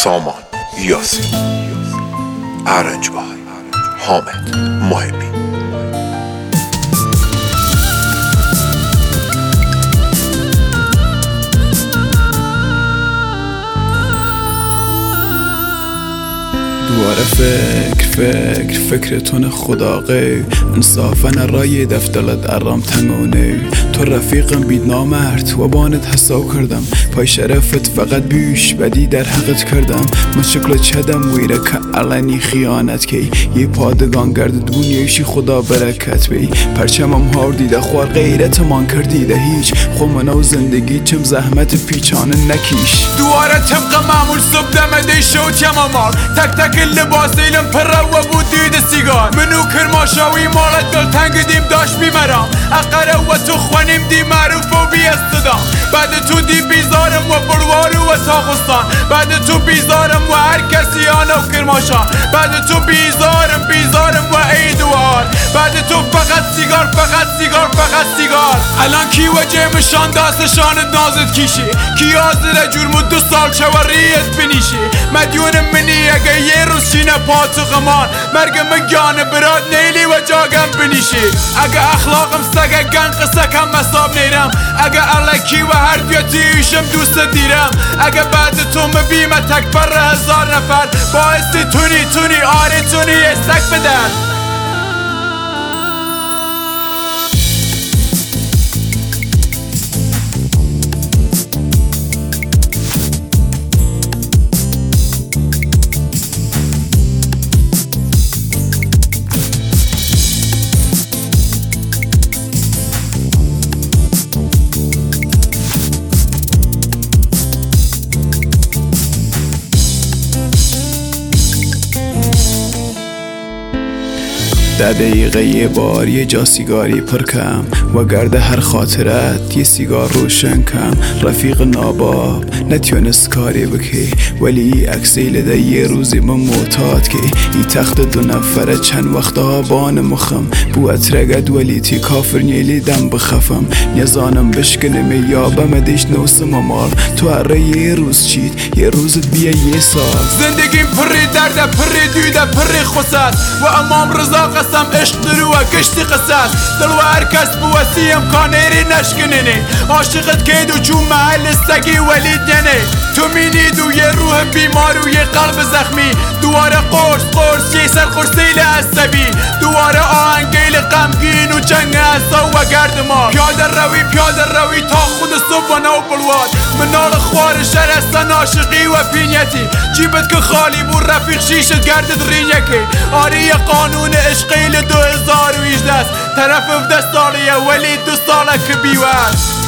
سامان یاسین، ارنجبای حامد محبی. دوباره فکر تون خدا غیر انصافا رای دفتلت ارام تنگونه تو رفیقم بید نامرد و بانت حساب کردم پای شرفت فقط بیش بدی در حقت کردم من شکل چدم ویره که علنی خیانت کی یه پادگان گرد دنیایشی خدا برکت بی پرچمم هار دیده خوار غیرت من کردیده هیچ خو منو زندگی چم زحمت پیچانه نکیش دواره طبق معمول صبح دمده شوت یمامار تک لباس ایلم پره و بود دید سیگار منو کرماشاوی مالت دل تنگ دیم داشت بیمرم اقره و تو خوانیم دی معروف و بی استدام بعد تو دی بیزارم و بروارو و تاخستان بعد تو بیزارم و هر کسی آنو کرماشان بعد تو بیزارم و عید و حال بعد تو فقط سیگار الان کی وجه مشان داستشان نازت کیشی کی آزره جرم 2 سال چوریت بنیشی مدیون منی اگه یه روز شینه پاتو غمان مرگ مگانه برات نیلی و جاگم بنیشی اگه اخلاقم سگه گن قصه کم مساب نیرم اگه علکی و هر بیاتیشم دوست دیرم اگه بعد تو مبیمه تک پر 1000 نفر باعثی تونی آره تونی استک بدن ده دقیقه یه بار یه جا سیگاری پر کم و گرد هر خاطرت یه سیگار روشن کم رفیق ناباب نتیونست کاری بکی ولی اکسیل ده یه روزی من معتاد که ای تخت 2 نفره چند وقتا بان مخم بوت رگد ولی تی کافر نیلی دم بخفم نزانم بشکنم یابم دیش نوسم مال تو هر یه روز چید یه روزت بیا یه سال زندگیم پری درده پری دویده پری خصت و امام رضا قسم عشق درو و گشتی قصص دل و هر کس بوسیم کانیری نشکننی عاشقت کیدو چون محل سگی ولید ینه تو مینید و یه روح بیمار و یه قلب زخمی دواره قرص یه سر قرصیل عصبی دواره آهنگیل غمگین و جنگ عصا و گرد ما پیاده روی تا خود صبح و نو بلواد منال خوار شر هستن عاشقی و پینیتی جیبت که خالی بود رفیق شیشت گردد رینیکی آری قانون عشقیل 2018 طرف 17 سالیه ولی 2 ساله که بیوست